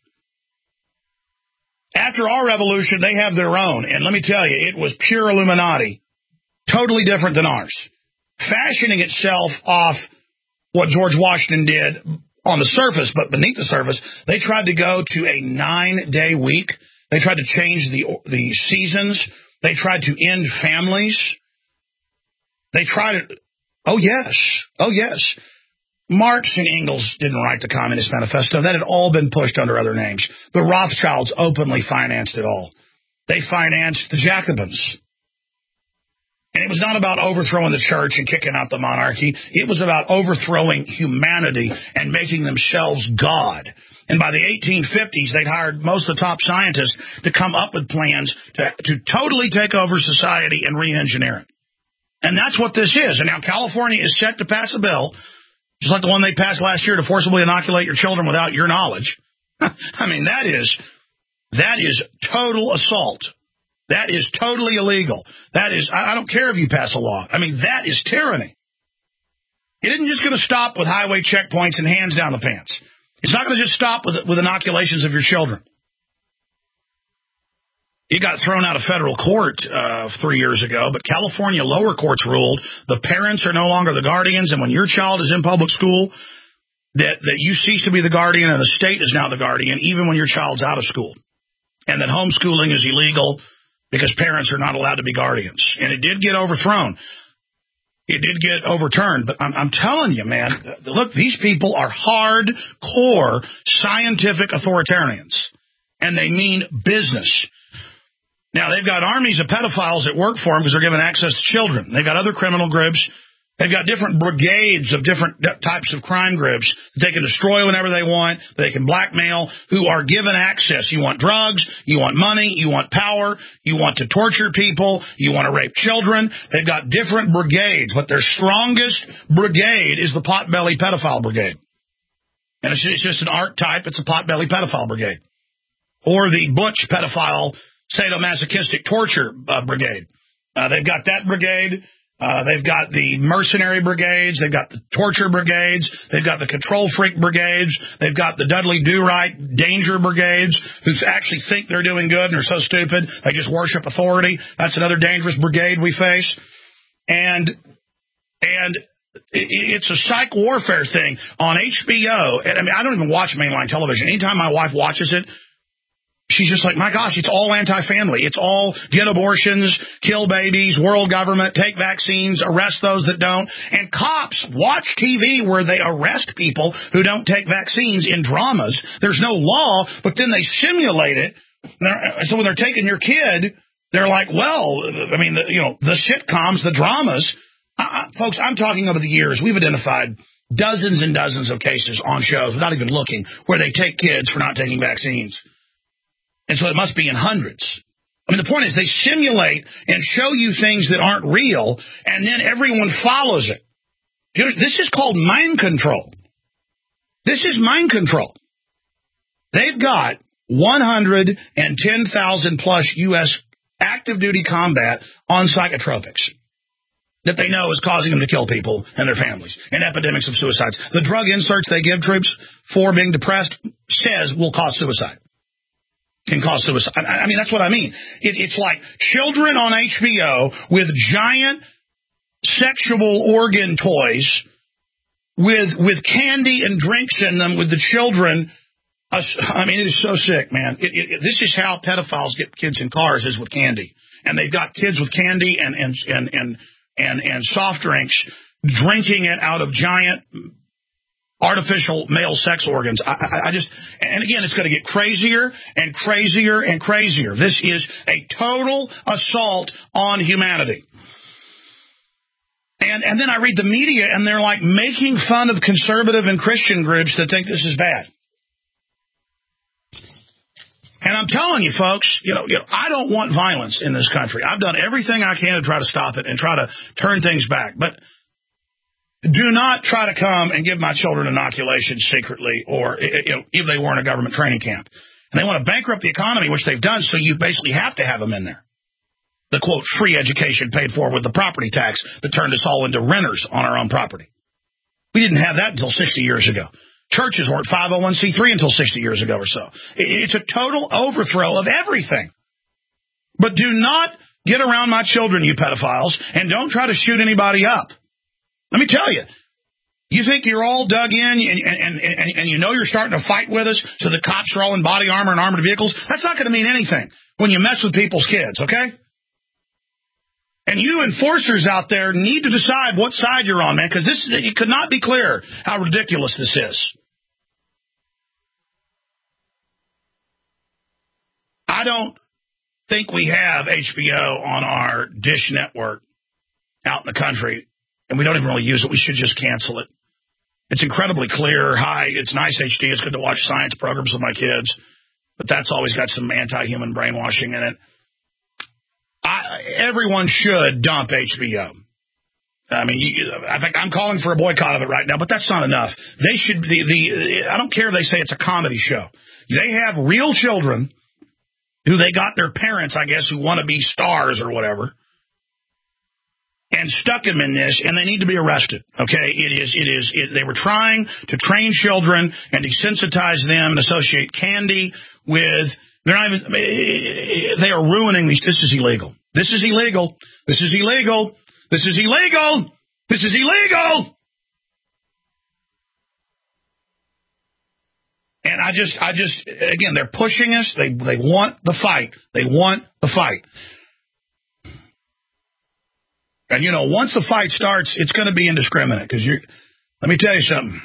After our revolution, they have their own. And let me tell you, it was pure Illuminati. Totally different than ours. Fashioning itself off what George Washington did on the surface, but beneath the surface, they tried to go to a nine-day week. They tried to change the the seasons. They tried to end families. They tried to... Oh, yes. Oh, yes. Marx and Engels didn't write the Communist Manifesto. That had all been pushed under other names. The Rothschilds openly financed it all. They financed the Jacobins. And it was not about overthrowing the church and kicking out the monarchy. It was about overthrowing humanity and making themselves God. And by the eighteen fifties, they'd hired most of the top scientists to come up with plans to, to totally take over society and re-engineer it. And that's what this is. And now California is set to pass a bill, just like the one they passed last year, to forcibly inoculate your children without your knowledge. I mean, that is that is total assault. That is totally illegal. That is, I don't care if you pass a law. I mean, that is tyranny. It isn't just going to stop with highway checkpoints and hands down the pants. It's not going to just stop with with inoculations of your children. It got thrown out of federal court uh, three years ago, but California lower courts ruled the parents are no longer the guardians, and when your child is in public school, that, that you cease to be the guardian and the state is now the guardian, even when your child's out of school. And that homeschooling is illegal because parents are not allowed to be guardians. And it did get overthrown. It did get overturned, but I'm, I'm telling you, man, look, these people are hardcore scientific authoritarians, and they mean business. Now, they've got armies of pedophiles that work for them because they're given access to children. They've got other criminal groups. They've got different brigades of different types of crime groups that they can destroy whenever they want, they can blackmail, who are given access. You want drugs, you want money, you want power, you want to torture people, you want to rape children. They've got different brigades, but their strongest brigade is the potbelly pedophile brigade. And it's just an archetype. It's a potbelly pedophile brigade. Or the butch pedophile sadomasochistic torture uh, brigade. Uh, they've got that brigade. Uh, they've got the mercenary brigades. They've got the torture brigades. They've got the control freak brigades. They've got the Dudley Do-Right danger brigades who actually think they're doing good and are so stupid they just worship authority. That's another dangerous brigade we face. And and it's a psych warfare thing on H B O. And I mean, I don't even watch mainline television. Anytime my wife watches it, she's just like, my gosh, it's all anti-family. It's all get abortions, kill babies, world government, take vaccines, arrest those that don't. And cops watch T V where they arrest people who don't take vaccines in dramas. There's no law, but then they simulate it. So when they're taking your kid, they're like, well, I mean, the, you know, the sitcoms, the dramas. Uh, folks, I'm talking over the years. We've identified dozens and dozens of cases on shows without even looking where they take kids for not taking vaccines. And so it must be in hundreds. I mean, the point is they simulate and show you things that aren't real, and then everyone follows it. This is called mind control. This is mind control. They've got one hundred ten thousand plus U S active duty combat on psychotropics that they know is causing them to kill people and their families, and epidemics of suicides. The drug inserts they give troops for being depressed says will cause suicide. Can cause suicide. I mean, that's what I mean. It, it's like children on H B O with giant sexual organ toys with with candy and drinks in them with the children. I mean, it is so sick, man. It, it, this is how pedophiles get kids in cars, is with candy. And they've got kids with candy and and and and and, and soft drinks, drinking it out of giant artificial male sex organs. I, I, I just, and again, it's going to get crazier and crazier and crazier. This is a total assault on humanity. And and then I read the media, and they're like making fun of conservative and Christian groups that think this is bad. And I'm telling you, folks, you know, you know, I don't want violence in this country. I've done everything I can to try to stop it and try to turn things back. But do not try to come and give my children inoculations secretly, or you know, if they were in a government training camp. And they want to bankrupt the economy, which they've done, so you basically have to have them in there. The, quote, free education paid for with the property tax that turned us all into renters on our own property. We didn't have that until sixty years ago. Churches weren't five oh one c three until sixty years ago or so. It's a total overthrow of everything. But do not get around my children, you pedophiles, and don't try to shoot anybody up. Let me tell you, you think you're all dug in and, and, and, and you know you're starting to fight with us, so the cops are all in body armor and armored vehicles? That's not going to mean anything when you mess with people's kids, okay? And you enforcers out there need to decide what side you're on, man, because this it could not be clearer how ridiculous this is. I don't think we have H B O on our Dish network out in the country, and we don't even really use it. We should just cancel it. It's incredibly clear, high, it's nice H D. It's good to watch science programs with my kids, but that's always got some anti-human brainwashing in it. I, everyone should dump H B O. I mean, you, I think I'm calling for a boycott of it right now, but that's not enough. They should the the. I don't care if they say it's a comedy show. They have real children who they got their parents, I guess, who want to be stars or whatever, and stuck them in this, and they need to be arrested. Okay, it is. It is. It, they were trying to train children and desensitize them and associate candy with. They're not even, they are ruining these. This is illegal. This is illegal. This is illegal. This is illegal. This is illegal. And I just, I just, again, they're pushing us. They, they want the fight. They want the fight. And, you know, once the fight starts, it's going to be indiscriminate because you're, let me tell you something.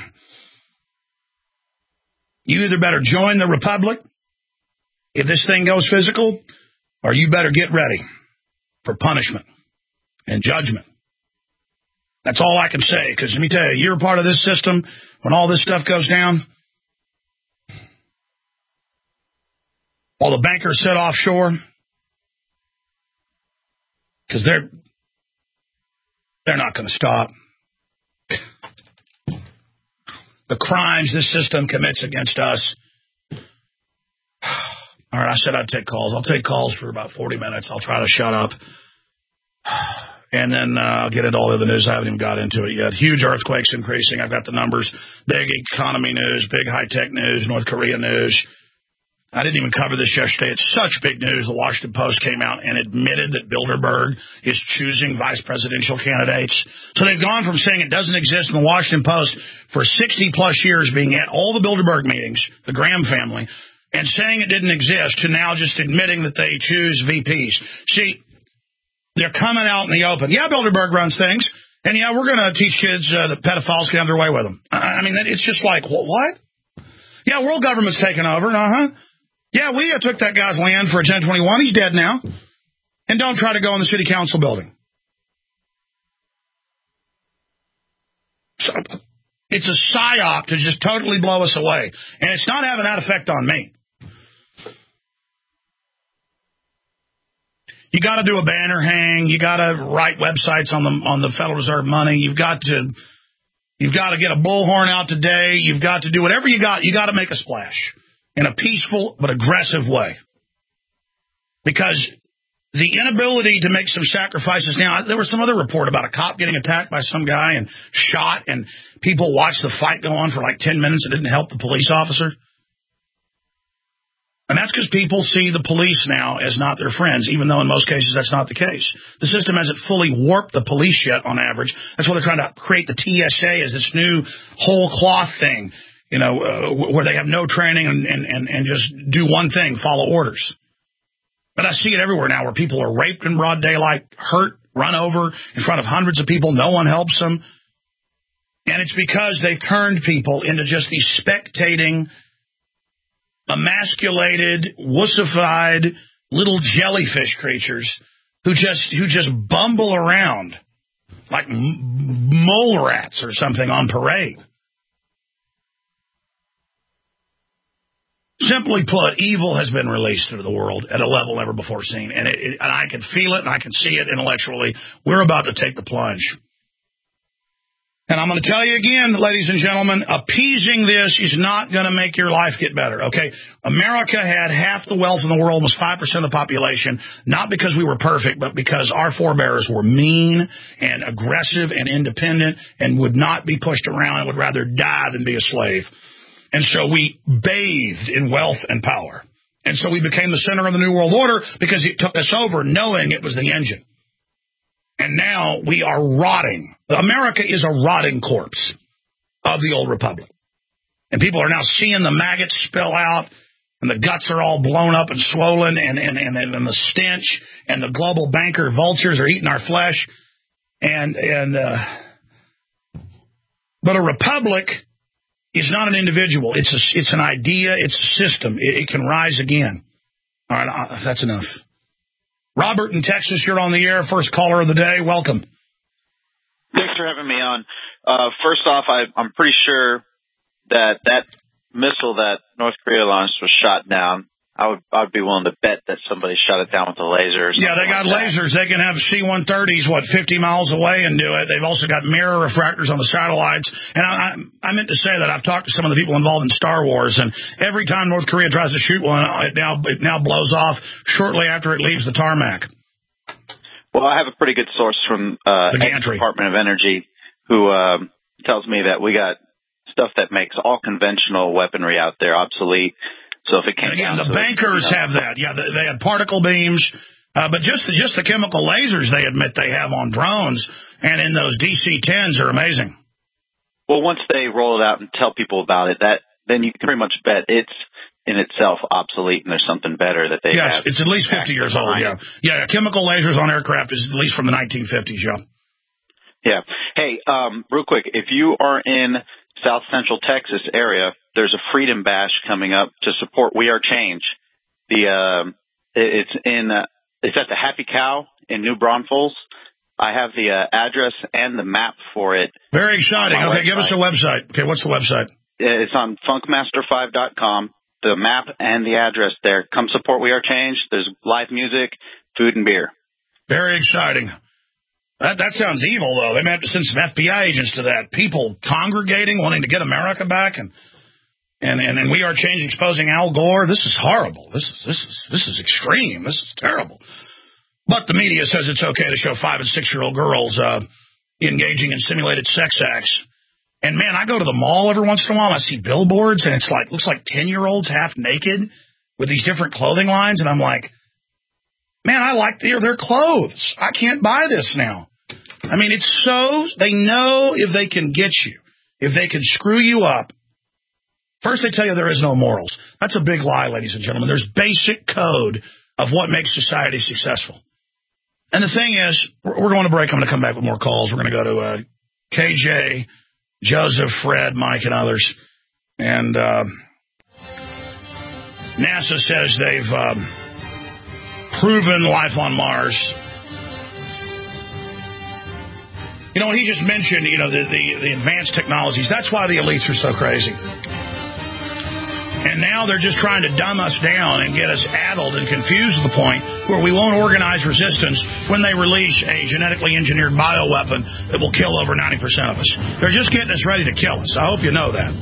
You either better join the Republic if this thing goes physical, or you better get ready for punishment and judgment. That's all I can say, because let me tell you, you're a part of this system. When all this stuff goes down, all the bankers sit offshore, because they're, they're not going to stop. The crimes this system commits against us, All right, I said I'd take calls. I'll take calls for about forty minutes. I'll try to shut up. And then uh, I'll get into all the other news. I haven't even got into it yet. Huge earthquakes increasing. I've got the numbers. Big economy news, big high-tech news, North Korea news. I didn't even cover this yesterday. It's such big news. The Washington Post came out and admitted that Bilderberg is choosing vice presidential candidates. So they've gone from saying it doesn't exist in the Washington Post for sixty-plus years, being at all the Bilderberg meetings, the Graham family, and saying it didn't exist, to now just admitting that they choose V Ps. See, they're coming out in the open. Yeah, Bilderberg runs things. And, yeah, we're going to teach kids uh, that pedophiles can have their way with them. I mean, it's just like, what? Yeah, world government's taken over. Uh-huh. Yeah, we uh, took that guy's land for a ten twenty-one. He's dead now. And don't try to go in the city council building. So, it's a psyop to just totally blow us away. And it's not having that effect on me. You got to do a banner hang. You got to write websites on the on the Federal Reserve money. You've got to you've got to get a bullhorn out today. You've got to do whatever you got. You got to make a splash in a peaceful but aggressive way. Because the inability to make some sacrifices now. There was some other report about a cop getting attacked by some guy and shot, and people watched the fight go on for like ten minutes. It didn't help the police officer. And that's because people see the police now as not their friends, even though in most cases that's not the case. The system hasn't fully warped the police yet on average. That's why they're trying to create the T S A as this new whole cloth thing, you know, uh, where they have no training and, and, and, and just do one thing, follow orders. But I see it everywhere now where people are raped in broad daylight, hurt, run over in front of hundreds of people. No one helps them. And it's because they've turned people into just these spectating, emasculated, wussified little jellyfish creatures who just who just bumble around like m- mole rats or something on parade. Simply put, evil has been released into the world at a level never before seen, and, it, it, and I can feel it and I can see it intellectually. We're about to take the plunge. And I'm going to tell you again, ladies and gentlemen, appeasing this is not going to make your life get better, okay? America had half the wealth in the world, was five percent of the population, not because we were perfect, but because our forebears were mean and aggressive and independent and would not be pushed around and would rather die than be a slave. And so we bathed in wealth and power. And so we became the center of the New World Order because it took us over knowing it was the engine. And now we are rotting. America is a rotting corpse of the old republic. And people are now seeing the maggots spill out, and the guts are all blown up and swollen, and, and, and, and the stench, and the global banker vultures are eating our flesh. And, and uh, but a republic is not an individual. It's a, it's an idea. It's a system. It, it can rise again. All right, uh, that's enough. Robert in Texas, you're on the air. First caller of the day. Welcome. Thanks for having me on. Uh, first off, I, I'm pretty sure that that missile that North Korea launched was shot down. I would I would be willing to bet that somebody shot it down with a laser. Or yeah, they got like lasers. They can have C one thirties, what, fifty miles away and do it. They've also got mirror refractors on the satellites. And I, I, I meant to say that I've talked to some of the people involved in Star Wars, and every time North Korea tries to shoot one, it now it now blows off shortly after it leaves the tarmac. Well, I have a pretty good source from uh, the Department of Energy who uh, tells me that we got stuff that makes all conventional weaponry out there obsolete. So if it came Again, down the to bankers it, you know, have that. Yeah, they have particle beams, uh, but just the, just the chemical lasers they admit they have on drones and in those D C tens are amazing. Well, once they roll it out and tell people about it, that then you can pretty much bet it's in itself obsolete and there's something better that they yes, have. Yes, it's at least fifty years old, yeah. Yeah, chemical lasers on aircraft is at least from the nineteen fifties, yeah. Yeah. Hey, um, real quick, if you are in South Central Texas area, there's a Freedom Bash coming up to support We Are Change. The uh, it's in uh, it's at the Happy Cow in New Braunfels. I have the uh, address and the map for it. Very exciting. Okay, website. Give us a website. Okay, what's the website? It's on funkmaster five dot com. The map and the address there. Come support We Are Change. There's live music, food, and beer. Very exciting. That, that sounds evil, though. They may have to send some F B I agents to that. People congregating, wanting to get America back. And And, and and we are change exposing Al Gore. This is horrible. This is this is this is extreme. This is terrible. But the media says it's okay to show five and six year old girls uh, engaging in simulated sex acts. And man, I go to the mall every once in a while and I see billboards and it's like looks like ten year olds half naked with these different clothing lines, and I'm like, man, I like their their clothes. I can't buy this now. I mean, it's so they know if they can get you, if they can screw you up. First, they tell you there is no morals. That's a big lie, ladies and gentlemen. There's basic code of what makes society successful. And the thing is, we're going to break. I'm going to come back with more calls. We're going to go to uh, K J, Joseph, Fred, Mike, and others. And uh, NASA says they've um, proven life on Mars. You know, what he just mentioned, you know, the, the, the advanced technologies. That's why the elites are so crazy. And now they're just trying to dumb us down and get us addled and confused to the point where we won't organize resistance when they release a genetically engineered bioweapon that will kill over ninety percent of us. They're just getting us ready to kill us. I hope you know that.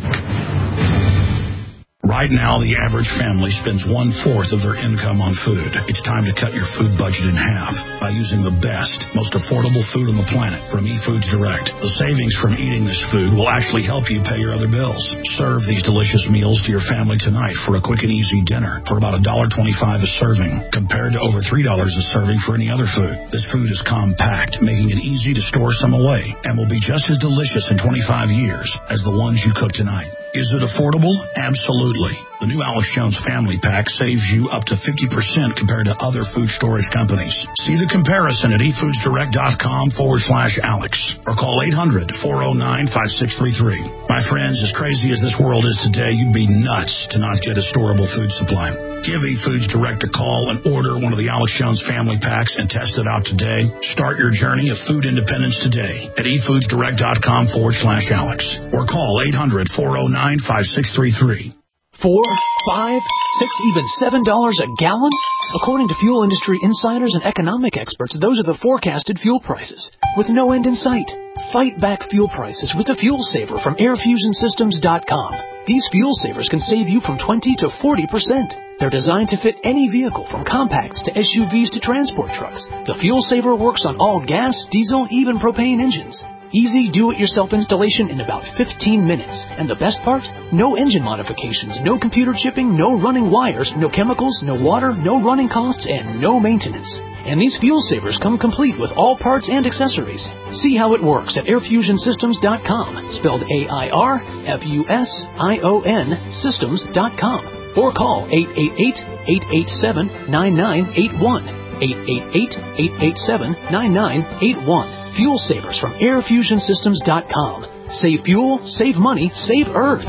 Right now, the average family spends one-fourth of their income on food. It's time to cut your food budget in half by using the best, most affordable food on the planet from eFoods Direct. The savings from eating this food will actually help you pay your other bills. Serve these delicious meals to your family tonight for a quick and easy dinner for about one dollar twenty-five a serving, compared to over three dollars a serving for any other food. This food is compact, making it easy to store some away, and will be just as delicious in twenty-five years as the ones you cook tonight. Is it affordable? Absolutely. The new Alex Jones Family Pack saves you up to fifty percent compared to other food storage companies. See the comparison at efoodsdirect.com forward slash Alex or call eight hundred, four oh nine, five six three three. My friends, as crazy as this world is today, you'd be nuts to not get a storable food supply. Give eFoods Direct a call and order one of the Alex Jones Family Packs and test it out today. Start your journey of food independence today at efoodsdirect.com forward slash Alex or call eight hundred, four oh nine, five six three three. Four, five, six, even seven dollars a gallon? According to fuel industry insiders and economic experts, those are the forecasted fuel prices, with no end in sight. Fight back fuel prices with the Fuel Saver from air fusion systems dot com. These fuel savers can save you from twenty to forty percent. They're designed to fit any vehicle, from compacts to S U Vs to transport trucks. The Fuel Saver works on all gas, diesel, even propane engines. Easy do-it-yourself installation in about fifteen minutes. And the best part? No engine modifications, no computer chipping, no running wires, no chemicals, no water, no running costs, and no maintenance. And these fuel savers come complete with all parts and accessories. See how it works at air fusion systems dot com, spelled A I R F U S I O N systems dot com. Or call eight eight eight, eight eight seven, nine nine eight one. eight eight eight, eight eight seven, nine nine eight one. Fuel Savers from air fusion systems dot com. Save fuel, save money, save Earth.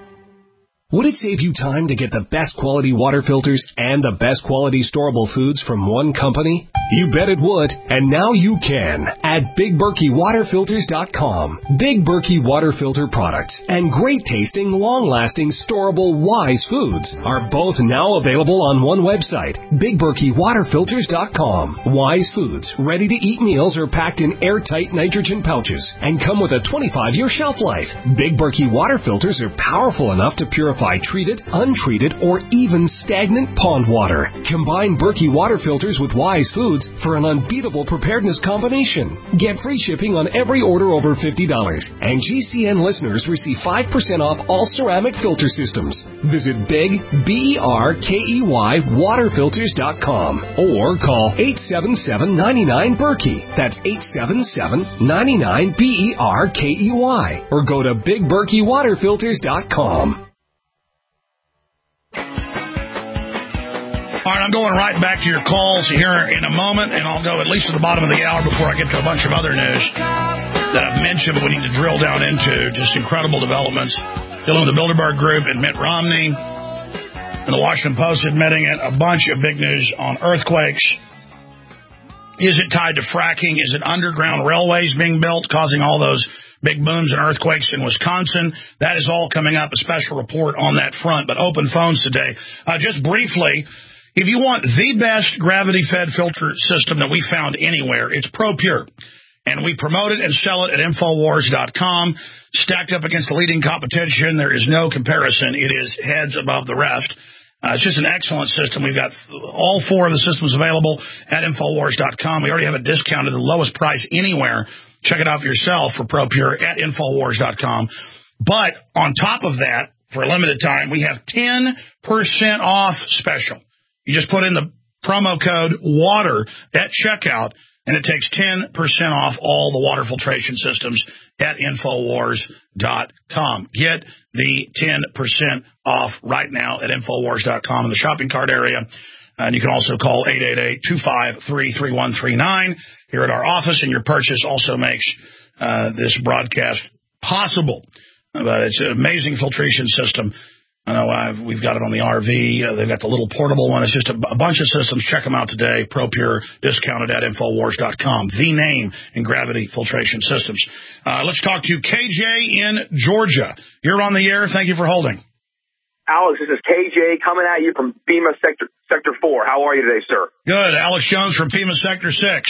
Would it save you time to get the best quality water filters and the best quality storable foods from one company? You bet it would, and now you can at Big Berkey Water Filters dot com. Big Berkey Water Filter products and great tasting, long-lasting, storable Wise foods are both now available on one website, Big Berkey Water Filters dot com. Wise foods, ready-to-eat meals are packed in airtight nitrogen pouches and come with a twenty-five year shelf life. Big Berkey Water Filters are powerful enough to purify treated, untreated, or even stagnant pond water. Combine Berkey Water Filters with Wise foods for an unbeatable preparedness combination. Get free shipping on every order over fifty dollars, and G C N listeners receive five percent off all ceramic filter systems. Visit Big, B E R K E Y, Water Filters dot com or call eight seven seven, nine nine, Berkey. That's eight seven seven, nine nine, B E R K E Y. Or go to Big Berkey Water Filters dot com. All right, I'm going right back to your calls here in a moment, and I'll go at least to the bottom of the hour before I get to a bunch of other news that I've mentioned we need to drill down into. Just incredible developments dealing with the Bilderberg Group and Mitt Romney, and the Washington Post admitting it. A bunch of big news on earthquakes. Is it tied to fracking? Is it underground railways being built causing all those big booms and earthquakes in Wisconsin? That is all coming up, a special report on that front. But open phones today. Uh, just briefly, if you want the best gravity-fed filter system that we found anywhere, it's ProPure. and we promote it and sell it at Infowars dot com. Stacked up against the leading competition, there is no comparison. It is heads above the rest. Uh, it's just an excellent system. We've got all four of the systems available at Infowars dot com. We already have it discounted to the lowest price anywhere. Check it out for yourself for ProPure at Infowars dot com. But on top of that, for a limited time, we have ten percent off special. You just put in the promo code WATER at checkout, and it takes ten percent off all the water filtration systems at Infowars dot com. Get the ten percent off right now at Infowars dot com in the shopping cart area. And you can also call eight eight eight, two five three, three one three nine here at our office, and your purchase also makes uh, this broadcast possible. But it's an amazing filtration system. I know I've, we've got it on the R V. Uh, they've got the little portable one. It's just a, a bunch of systems. Check them out today. ProPure, discounted at Infowars dot com. The name in gravity filtration systems. Uh, let's talk to K J in Georgia. You're on the air. Thank you for holding. Alex, this is K J coming at you from FEMA Sector Sector four. How are you today, sir? Good. Alex Jones from FEMA Sector six.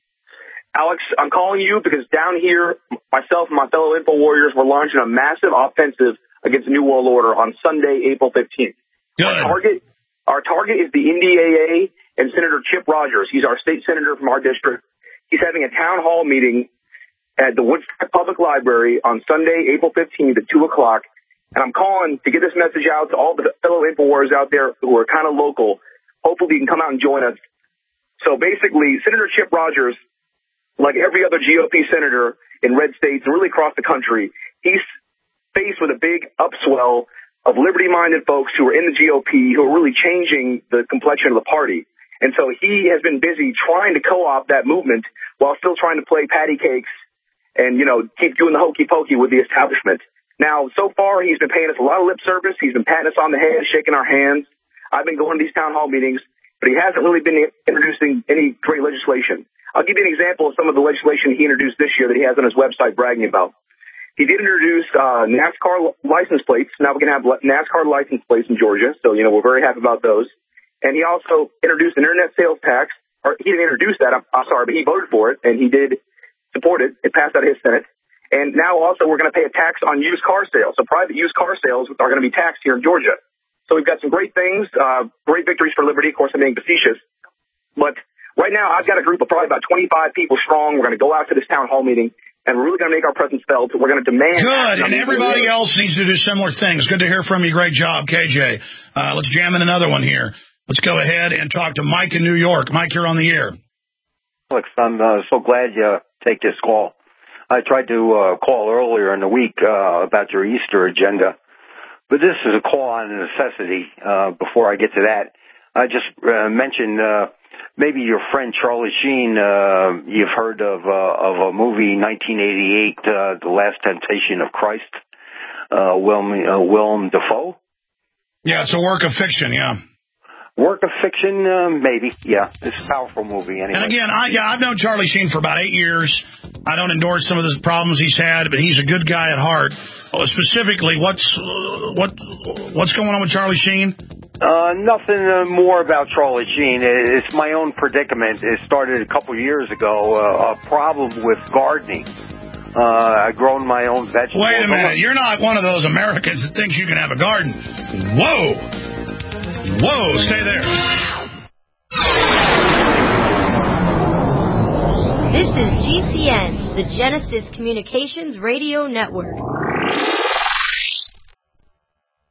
Alex, I'm calling you because down here, myself and my fellow Info Warriors were launching a massive offensive against the New World Order on Sunday, April fifteenth. Good. Our target, our target is the N D A A and Senator Chip Rogers. He's our state senator from our district. He's having a town hall meeting at the Woodstock Public Library on Sunday, April fifteenth at two o'clock. And I'm calling to get this message out to all the fellow Info Warriors out there who are kind of local. Hopefully you can come out and join us. So basically, Senator Chip Rogers, like every other G O P senator in red states and really across the country, he's faced with a big upswell of liberty-minded folks who are in the G O P who are really changing the complexion of the party. And so he has been busy trying to co-opt that movement while still trying to play patty cakes and, you know, keep doing the hokey-pokey with the establishment. Now, so far, he's been paying us a lot of lip service. He's been patting us on the head, shaking our hands. I've been going to these town hall meetings, but he hasn't really been introducing any great legislation. I'll give you an example of some of the legislation he introduced this year that he has on his website bragging about. He did introduce uh, NASCAR license plates. Now we can have NASCAR license plates in Georgia, so, you know, we're very happy about those. And he also introduced an internet sales tax, or he didn't introduce that, I'm, I'm sorry, but he voted for it, and he did support it. It passed out of his Senate. And now also we're going to pay a tax on used car sales. So private used car sales are going to be taxed here in Georgia. So we've got some great things, uh, great victories for liberty. Of course, I'm being facetious. But right now I've got a group of probably about twenty-five people strong. We're going to go out to this town hall meeting, and we're really going to make our presence felt. We're going to demand. Good, and everybody else needs to do similar things. Good to hear from you. Great job, K J. Uh, let's jam in another one here. Let's go ahead and talk to Mike in New York. Mike, you're on the air. Alex, I'm uh, so glad you take this call. I tried to uh, call earlier in the week uh, about your Easter agenda, but this is a call on necessity. Uh, before I get to that, I just uh, mentioned uh, maybe your friend Charlie Sheen. Uh, you've heard of uh, of a movie, nineteen eighty-eight, uh, The Last Temptation of Christ, uh, Willem, uh, Willem Dafoe? Yeah, it's a work of fiction, yeah. Work of fiction, uh, maybe, yeah. It's a powerful movie anyway. And again, I, yeah, I've known Charlie Sheen for about eight years. I don't endorse some of the problems he's had, but he's a good guy at heart. Oh, specifically, what's uh, what what's going on with Charlie Sheen? Uh, nothing uh, more about Charlie Sheen. It's my own predicament. It started a couple years ago, uh, a problem with gardening. Uh, I've grown my own vegetables. Wait a minute. You're not one of those Americans that thinks you can have a garden. Whoa. Whoa, stay there. This is G C N, the Genesis Communications Radio Network.